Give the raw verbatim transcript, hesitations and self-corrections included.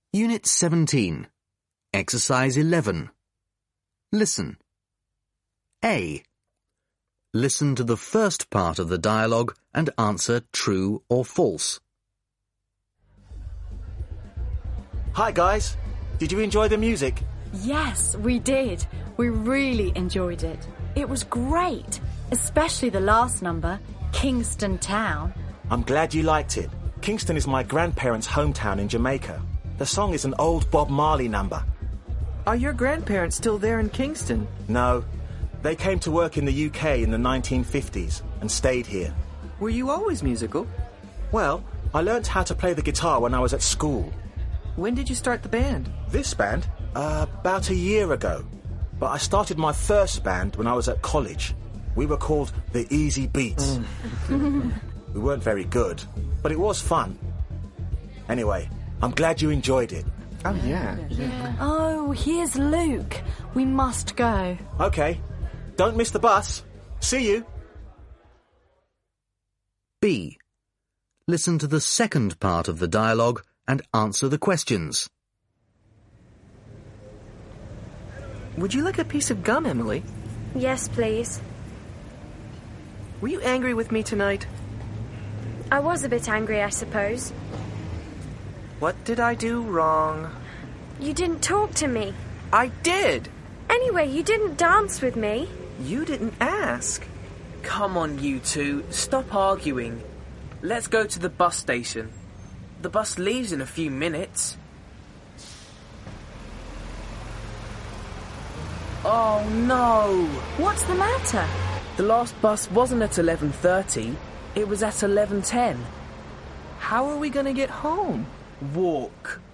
Unit seventeen. Exercise eleven. Listen. A. Listen to the first part of the dialogue and answer true or false. Hi guys, did you enjoy the music? Yes, we did. We really enjoyed it. It was great, especially the last number, Kingston Town. I'm glad you liked it. Kingston is my grandparents' hometown in Jamaica. The song is an old Bob Marley number. Are your grandparents still there in Kingston? No, they came to work in the U K in the nineteen fifties and stayed here. Were you always musical? Well, I learnt how to play the guitar when I was at school. When did you start the band? This band? Uh, about a year ago. But I started my first band when I was at college. We were called the Easy Beats. Mm. We weren't very good, but it was fun. Anyway, I'm glad you enjoyed it. Oh, yeah. yeah. Oh, here's Luke. We must go. OK. Don't miss the bus. See you. B. Listen to the second part of the dialogue and answer the questions. Would you like a piece of gum, Emily? Yes, please. Were you angry with me tonight? I was a bit angry, I suppose. What did I do wrong? You didn't talk to me. I did! Anyway, you didn't dance with me. You didn't ask. Come on, you two. Stop arguing. Let's go to the bus station. The bus leaves in a few minutes. Oh, no! What's the matter? The last bus wasn't at eleven thirty. It was at eleven ten. How are we going to get home? Walk.